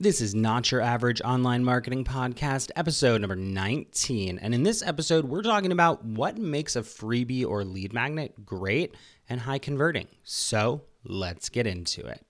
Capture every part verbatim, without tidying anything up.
This is Not Your Average Online Marketing Podcast, episode number nineteen. And in this episode, we're talking about what makes a freebie or lead magnet great and high converting. So let's get into it.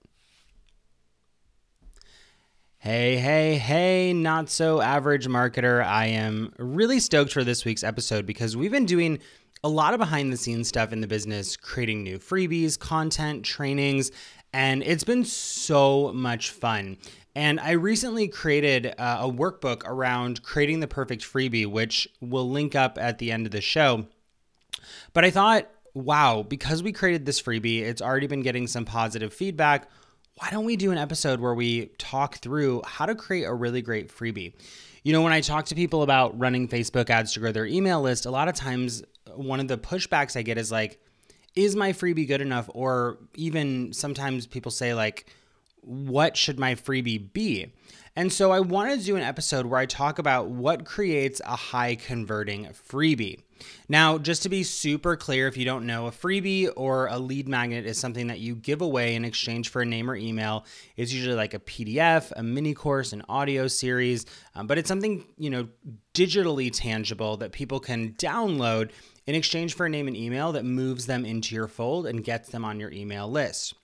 Hey, hey, hey, not so average marketer. I am really stoked for this week's episode because we've been doing a lot of behind the scenes stuff in the business, creating new freebies, content, trainings, and it's been so much fun. And I recently created uh, a workbook around creating the perfect freebie, which we'll link up at the end of the show. But I thought, wow, because we created this freebie, it's already been getting some positive feedback. Why don't we do an episode where we talk through how to create a really great freebie? You know, when I talk to people about running Facebook ads to grow their email list, a lot of times one of the pushbacks I get is like, is my freebie good enough? Or even sometimes people say like, what should my freebie be? And so I wanted to do an episode where I talk about what creates a high converting freebie. Now, just to be super clear, if you don't know, a freebie or a lead magnet is something that you give away in exchange for a name or email. It's usually like a P D F, a mini course, an audio series, um, but it's something, you know, digitally tangible that people can download in exchange for a name and email that moves them into your fold and gets them on your email list.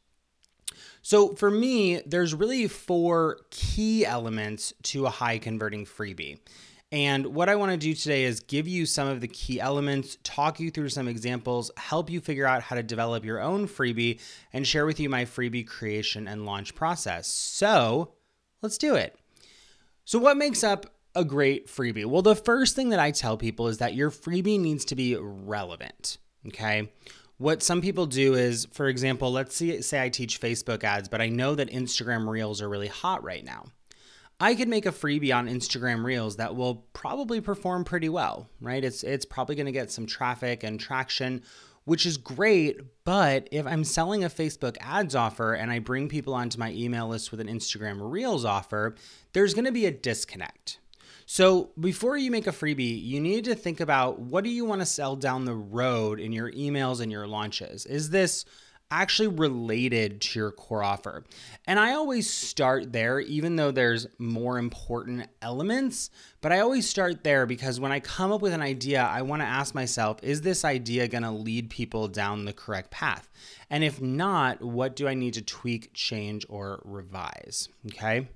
So for me, there's really four key elements to a high converting freebie. And what I want to do today is give you some of the key elements, talk you through some examples, help you figure out how to develop your own freebie, and share with you my freebie creation and launch process. So let's do it. So what makes up a great freebie? Well, the first thing that I tell people is that your freebie needs to be relevant, okay? What some people do is, for example, let's see, say I teach Facebook ads, but I know that Instagram Reels are really hot right now. I could make a freebie on Instagram Reels that will probably perform pretty well, right? It's it's probably going to get some traffic and traction, which is great. But if I'm selling a Facebook ads offer and I bring people onto my email list with an Instagram Reels offer, there's going to be a disconnect. So before you make a freebie, you need to think about what do you want to sell down the road in your emails and your launches? Is this actually related to your core offer? And I always start there, even though there's more important elements, but I always start there because when I come up with an idea, I want to ask myself, is this idea going to lead people down the correct path? And if not, what do I need to tweak, change, or revise? Okay.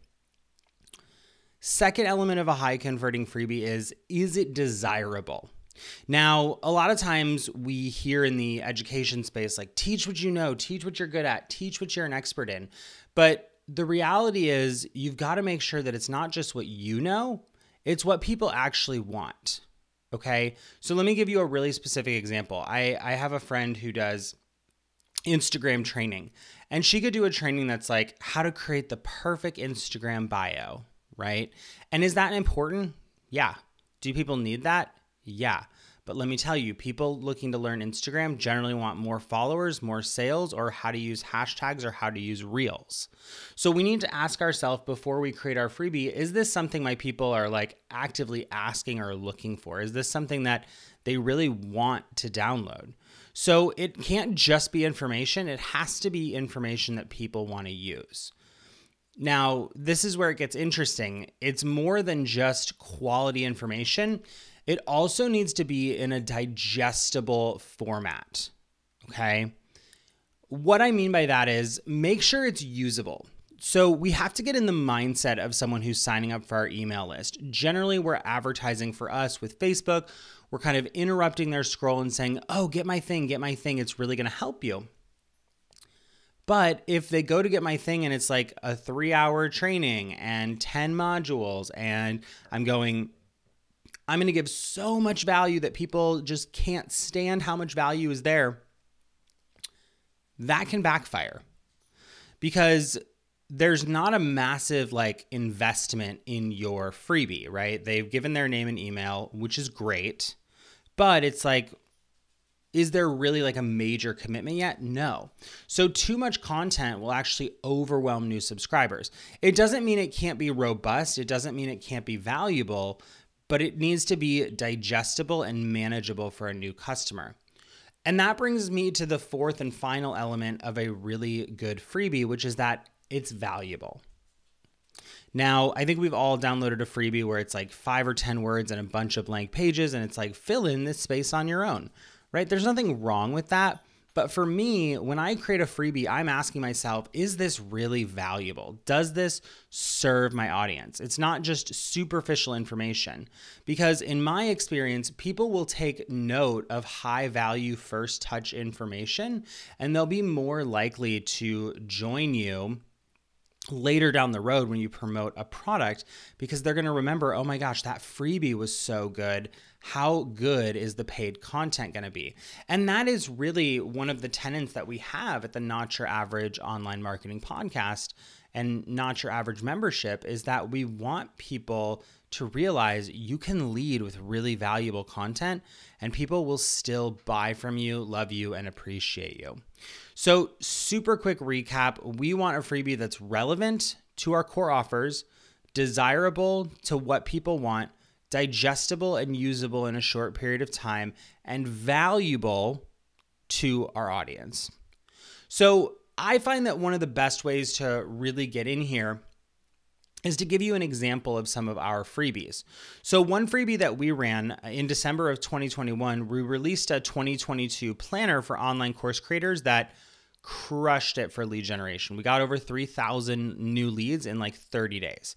Second element of a high converting freebie is, is it desirable? Now, a lot of times we hear in the education space, like teach what you know, teach what you're good at, teach what you're an expert in. But the reality is you've got to make sure that it's not just what you know, it's what people actually want. Okay. So let me give you a really specific example. I, I have a friend who does Instagram training, and she could do a training that's like how to create the perfect Instagram bio. Right? And is that important? Yeah. Do people need that? Yeah. But let me tell you, people looking to learn Instagram generally want more followers, more sales, or how to use hashtags or how to use reels. So we need to ask ourselves before we create our freebie, is this something my people are like actively asking or looking for? Is this something that they really want to download? So it can't just be information. It has to be information that people want to use. Now, this is where it gets interesting. It's more than just quality information. It also needs to be in a digestible format, okay? What I mean by that is make sure it's usable. So we have to get in the mindset of someone who's signing up for our email list. Generally, we're advertising for us with Facebook. We're kind of interrupting their scroll and saying, oh, get my thing, get my thing. It's really going to help you. But if they go to get my thing and it's like a three hour training and ten modules and I'm going, I'm going to give so much value that people just can't stand how much value is there, that can backfire because there's not a massive like investment in your freebie, right? They've given their name and email, which is great, but it's like, is there really like a major commitment yet? No. So too much content will actually overwhelm new subscribers. It doesn't mean it can't be robust. It doesn't mean it can't be valuable, but it needs to be digestible and manageable for a new customer. And that brings me to the fourth and final element of a really good freebie, which is that it's valuable. Now, I think we've all downloaded a freebie where it's like five or ten words and a bunch of blank pages, and it's like, fill in this space on your own, right? There's nothing wrong with that. But for me, when I create a freebie, I'm asking myself, is this really valuable? Does this serve my audience? It's not just superficial information, because in my experience, people will take note of high value first touch information, and they'll be more likely to join you later down the road when you promote a product, because they're going to remember, oh my gosh, that freebie was so good. How good is the paid content going to be? And that is really one of the tenets that we have at the Not Your Average Online Marketing Podcast and Not Your Average membership, is that we want people to realize you can lead with really valuable content and people will still buy from you, love you, and appreciate you. So super quick recap, we want a freebie that's relevant to our core offers, desirable to what people want, digestible and usable in a short period of time, and valuable to our audience. So I find that one of the best ways to really get in here is to give you an example of some of our freebies. So one freebie that we ran in December of twenty twenty-one, we released a twenty twenty-two planner for online course creators that crushed it for lead generation. We got over three thousand new leads in like thirty days.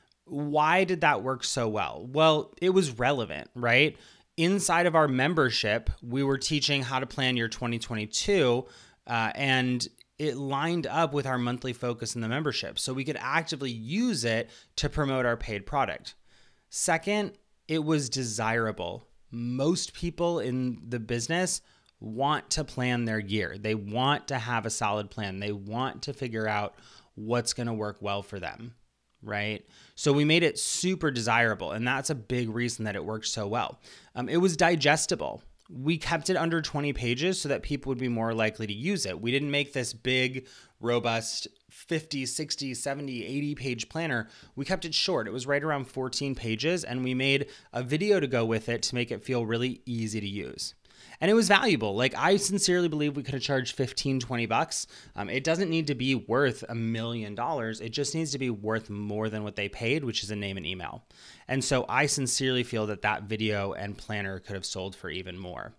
Why did that work so well? Well, it was relevant, right? Inside of our membership, we were teaching how to plan your twenty twenty-two, uh, and it lined up with our monthly focus in the membership. So we could actively use it to promote our paid product. Second, it was desirable. Most people in the business want to plan their year. They want to have a solid plan. They want to figure out what's going to work well for them, right? So we made it super desirable, and that's a big reason that it worked so well. Um, it was digestible. We kept it under twenty pages so that people would be more likely to use it. We didn't make this big, robust fifty, sixty, seventy, eighty page planner. We kept it short. It was right around fourteen pages, and we made a video to go with it to make it feel really easy to use. And it was valuable. Like, I sincerely believe we could have charged fifteen, twenty bucks. Um, it doesn't need to be worth a million dollars. It just needs to be worth more than what they paid, which is a name and email. And so I sincerely feel that that video and planner could have sold for even more.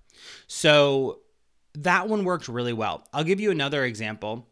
So that one worked really well. I'll give you another example.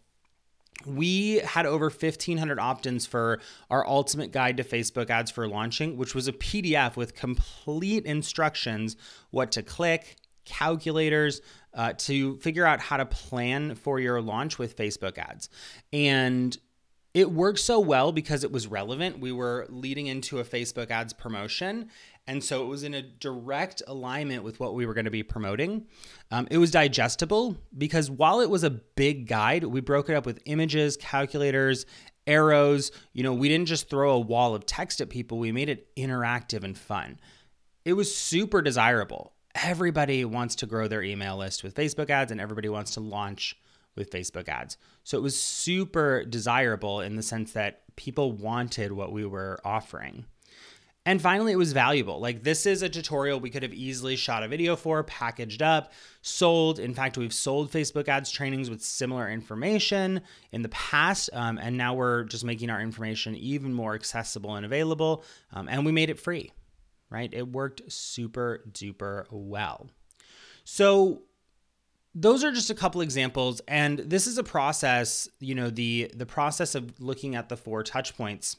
We had over fifteen hundred opt-ins for our ultimate guide to Facebook ads for launching, which was a P D F with complete instructions, what to click, calculators, uh, to figure out how to plan for your launch with Facebook ads. And it worked so well because it was relevant. We were leading into a Facebook ads promotion. And so it was in a direct alignment with what we were going to be promoting. Um, it was digestible because while it was a big guide, we broke it up with images, calculators, arrows. You know, we didn't just throw a wall of text at people. We made it interactive and fun. It was super desirable. Everybody wants to grow their email list with Facebook ads, and everybody wants to launch with Facebook ads. So it was super desirable in the sense that people wanted what we were offering. And finally, it was valuable. Like, this is a tutorial we could have easily shot a video for, packaged up, sold. In fact, we've sold Facebook ads trainings with similar information in the past, um, and now we're just making our information even more accessible and available, um, and we made it free. Right? It worked super duper well. So those are just a couple examples. And this is a process, you know, the, the process of looking at the four touch points,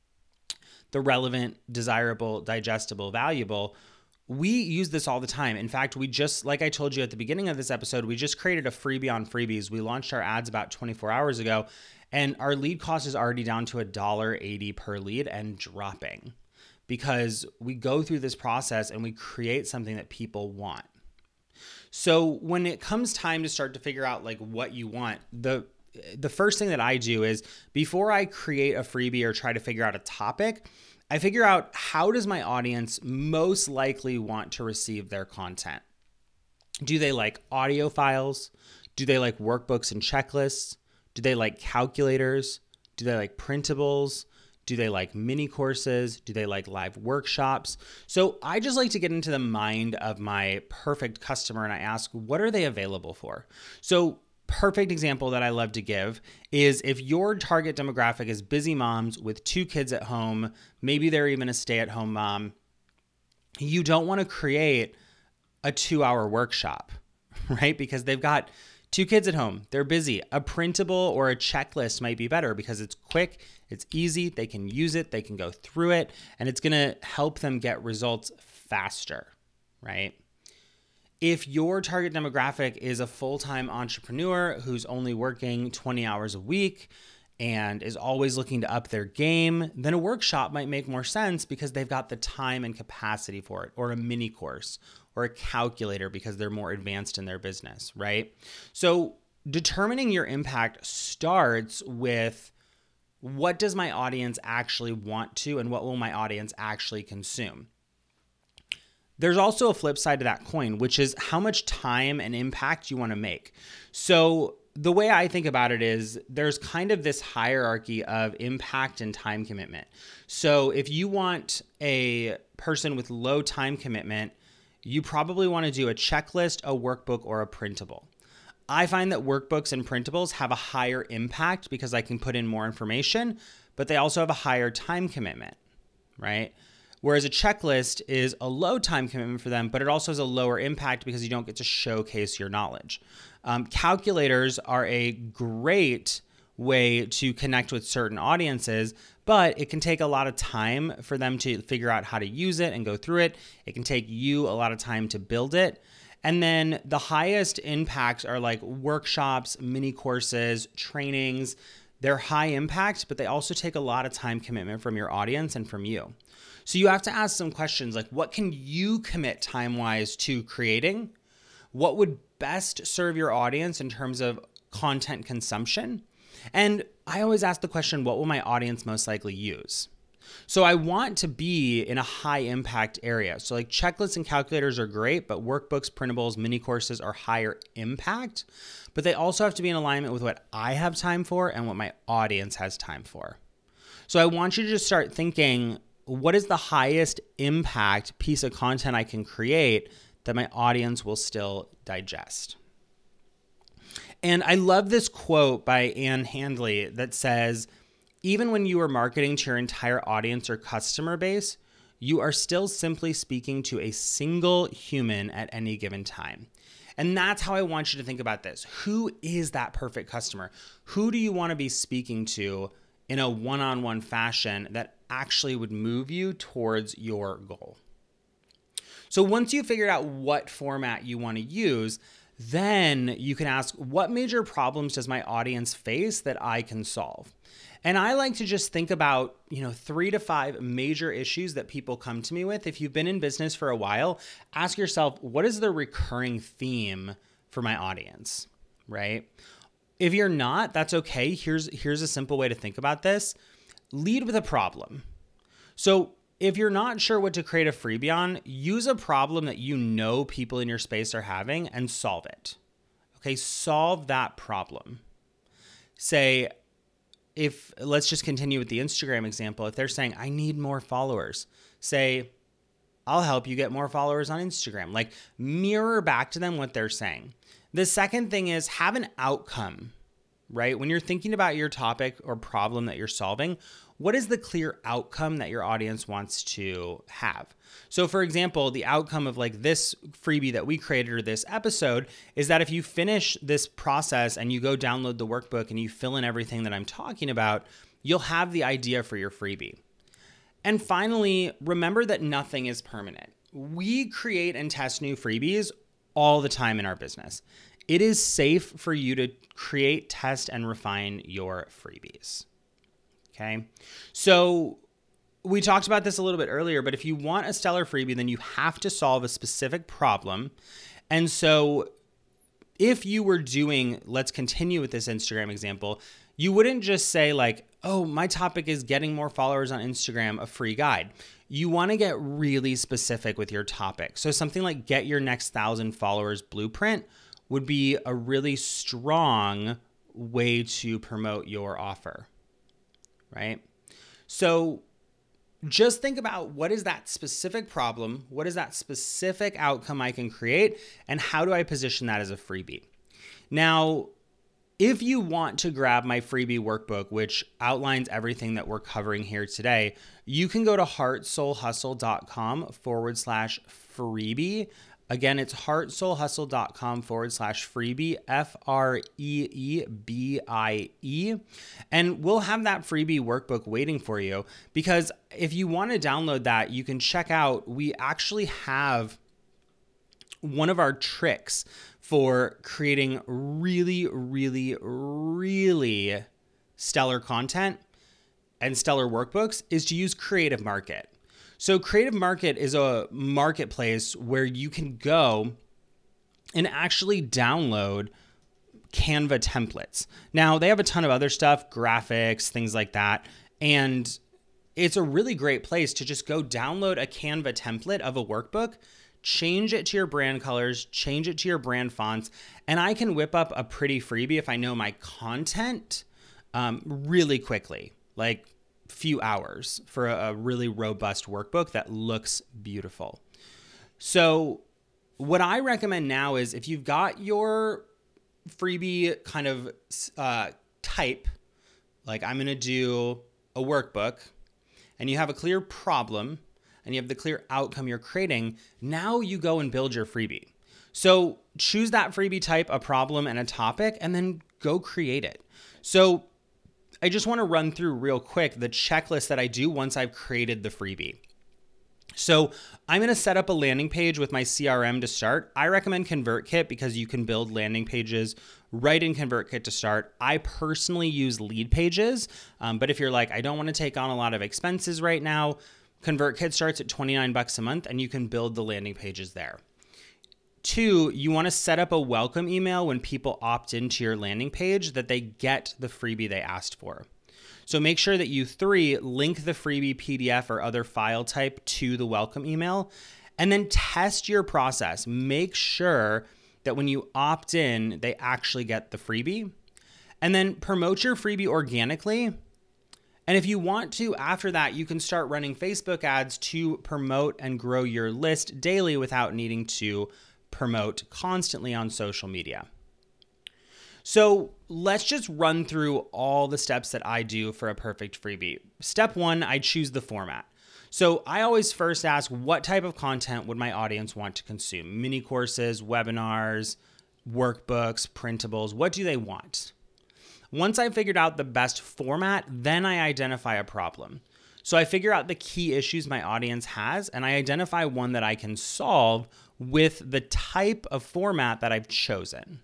the relevant, desirable, digestible, valuable. We use this all the time. In fact, we just, like I told you at the beginning of this episode, we just created a freebie on freebies. We launched our ads about twenty-four hours ago, and our lead cost is already down to one dollar eighty per lead and dropping, because we go through this process and we create something that people want. So when it comes time to start to figure out like what you want, the the first thing that I do is, before I create a freebie or try to figure out a topic, I figure out, how does my audience most likely want to receive their content? Do they like audio files? Do they like workbooks and checklists? Do they like calculators? Do they like printables? Do they like mini courses? Do they like live workshops? So I just like to get into the mind of my perfect customer, and I ask, what are they available for? So perfect example that I love to give is if your target demographic is busy moms with two kids at home, maybe they're even a stay-at-home mom, you don't want to create a two-hour workshop, right? Because they've got two kids at home. They're busy. A printable or a checklist might be better because it's quick, it's easy, they can use it, they can go through it, and it's going to help them get results faster, right? If your target demographic is a full-time entrepreneur who's only working twenty hours a week and is always looking to up their game, then a workshop might make more sense because they've got the time and capacity for it, or a mini course, or a calculator because they're more advanced in their business, right? So determining your impact starts with what does my audience actually want to and what will my audience actually consume? There's also a flip side to that coin, which is how much time and impact you want to make. So the way I think about it is there's kind of this hierarchy of impact and time commitment. So if you want a person with low time commitment, you probably want to do a checklist, a workbook, or a printable. I find that workbooks and printables have a higher impact because I can put in more information, but they also have a higher time commitment, right? Whereas a checklist is a low time commitment for them, but it also has a lower impact because you don't get to showcase your knowledge. Um, calculators are a great way to connect with certain audiences, but it can take a lot of time for them to figure out how to use it and go through it. It can take you a lot of time to build it. And then the highest impacts are like workshops, mini courses, trainings. They're high impact, but they also take a lot of time commitment from your audience and from you. So you have to ask some questions like, what can you commit time-wise to creating? What would best serve your audience in terms of content consumption? And I always ask the question, what will my audience most likely use? So I want to be in a high impact area. So like checklists and calculators are great, but workbooks, printables, mini courses are higher impact, but they also have to be in alignment with what I have time for and what my audience has time for. So I want you to just start thinking, what is the highest impact piece of content I can create that my audience will still digest? And I love this quote by Ann Handley that says, even when you are marketing to your entire audience or customer base, you are still simply speaking to a single human at any given time. And that's how I want you to think about this. Who is that perfect customer? Who do you want to be speaking to in a one-on-one fashion that actually would move you towards your goal? So once you've figured out what format you want to use, then you can ask, what major problems does my audience face that I can solve? And I like to just think about, you know, three to five major issues that people come to me with. If you've been in business for a while, ask yourself, what is the recurring theme for my audience, right? If you're not, that's okay. Here's, here's a simple way to think about this. Lead with a problem. So if you're not sure what to create a freebie on, use a problem that you know people in your space are having and solve it. Okay, solve that problem. Say, if, let's just continue with the Instagram example. If they're saying, I need more followers, say, I'll help you get more followers on Instagram. Like, mirror back to them what they're saying. The second thing is have an outcome, right? When you're thinking about your topic or problem that you're solving, what is the clear outcome that your audience wants to have? So for example, the outcome of like this freebie that we created or this episode is that if you finish this process and you go download the workbook and you fill in everything that I'm talking about, you'll have the idea for your freebie. And finally, remember that nothing is permanent. We create and test new freebies all the time in our business. It is safe for you to create, test, and refine your freebies. Okay, so we talked about this a little bit earlier, but if you want a stellar freebie, then you have to solve a specific problem. And so if you were doing, let's continue with this Instagram example, you wouldn't just say like, oh, my topic is getting more followers on Instagram, a free guide. You want to get really specific with your topic. So something like get your next thousand followers blueprint would be a really strong way to promote your offer. Right? So just think about what is that specific problem? What is that specific outcome I can create? And how do I position that as a freebie? Now, If you want to grab my freebie workbook, which outlines everything that we're covering here today, you can go to heartsoulhustle.com forward slash freebie. Again, it's heartsoulhustle.com forward slash freebie, F R E E B I E. And we'll have that freebie workbook waiting for you, because if you want to download that, you can check out, we actually have one of our tricks for creating really, really, really stellar content and stellar workbooks is to use Creative Market. So Creative Market is a marketplace where you can go and actually download Canva templates. Now, they have a ton of other stuff, graphics, things like that. And it's a really great place to just go download a Canva template of a workbook, change it to your brand colors, change it to your brand fonts, and I can whip up a pretty freebie if I know my content um, really quickly, like a few hours for a, a really robust workbook that looks beautiful. So what I recommend now is if you've got your freebie kind of uh, type, like I'm going to do a workbook, and you have a clear problem, and you have the clear outcome you're creating, now you go and build your freebie. So choose that freebie type, a problem and a topic, and then go create it. So I just want to run through real quick the checklist that I do once I've created the freebie. So I'm going to set up a landing page with my C R M to start. I recommend ConvertKit because you can build landing pages right in ConvertKit to start. I personally use Lead Pages, um, but if you're like, I don't want to take on a lot of expenses right now, ConvertKit starts at twenty-nine bucks a month and you can build the landing pages there. Two, you want to set up a welcome email when people opt into your landing page that they get the freebie they asked for. So make sure that you, three, link the freebie P D F or other file type to the welcome email, and then test your process. Make sure that when you opt in, they actually get the freebie, and then promote your freebie organically. And if you want to, after that, you can start running Facebook ads to promote and grow your list daily without needing to promote constantly on social media. So let's just run through all the steps that I do for a perfect freebie. Step one, I choose the format. So I always first ask, what type of content would my audience want to consume? Mini courses, webinars, workbooks, printables, what do they want? Once I figured out the best format, then I identify a problem. So I figure out the key issues my audience has, and I identify one that I can solve with the type of format that I've chosen.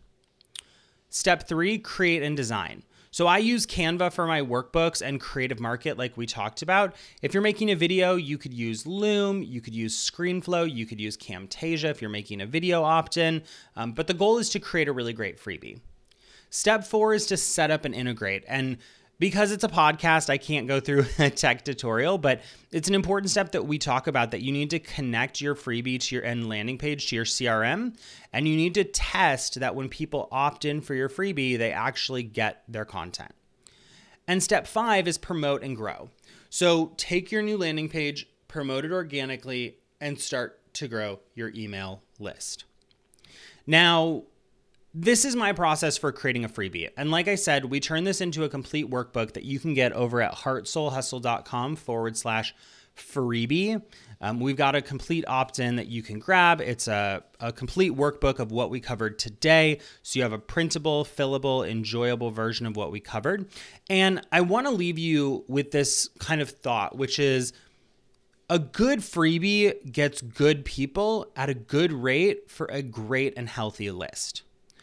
Step three, create and design. So I use Canva for my workbooks and Creative Market like we talked about. If you're making a video, you could use Loom, you could use ScreenFlow, you could use Camtasia if you're making a video opt-in, um, but the goal is to create a really great freebie. Step four is to set up and integrate. And because it's a podcast, I can't go through a tech tutorial, but it's an important step that we talk about, that you need to connect your freebie to your end landing page to your C R M, and you need to test that when people opt in for your freebie, they actually get their content. And step five is promote and grow. So take your new landing page, promote it organically, and start to grow your email list. Now, this is my process for creating a freebie. And like I said, we turn this into a complete workbook that you can get over at heartsoulhustle.com forward slash freebie. Um, we've got a complete opt-in that you can grab. It's a, a complete workbook of what we covered today. So you have a printable, fillable, enjoyable version of what we covered. And I want to leave you with this kind of thought, which is a good freebie gets good people at a good rate for a great and healthy list.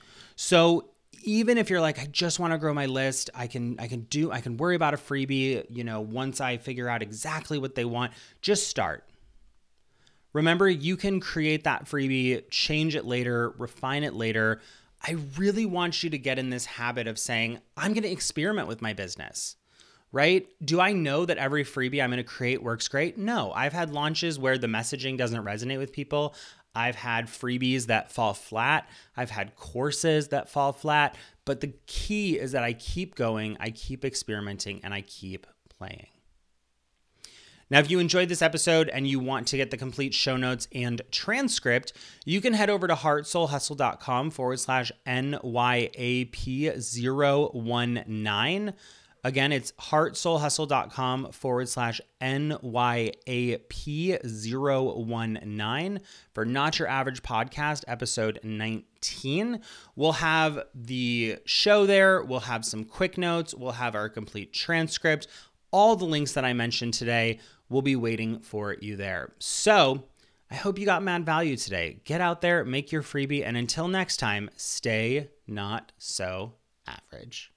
So even if you're like, I just want to grow my list, I can I can do I can worry about a freebie, you know, once I figure out exactly what they want, just start. Remember, you can create that freebie, change it later, refine it later. I really want you to get in this habit of saying, I'm going to experiment with my business, right? Do I know that every freebie I'm going to create works great? No, I've had launches where the messaging doesn't resonate with people. I've had freebies that fall flat. I've had courses that fall flat. But the key is that I keep going, I keep experimenting, and I keep playing. Now, if you enjoyed this episode and you want to get the complete show notes and transcript, you can head over to heartsoulhustle.com forward slash NYAP019. Again, it's heartsoulhustle.com forward slash NYAP019 for Not Your Average Podcast, episode nineteen. We'll have the show there. We'll have some quick notes. We'll have our complete transcript. All the links that I mentioned today will be waiting for you there. So I hope you got mad value today. Get out there, make your freebie, and until next time, stay not so average.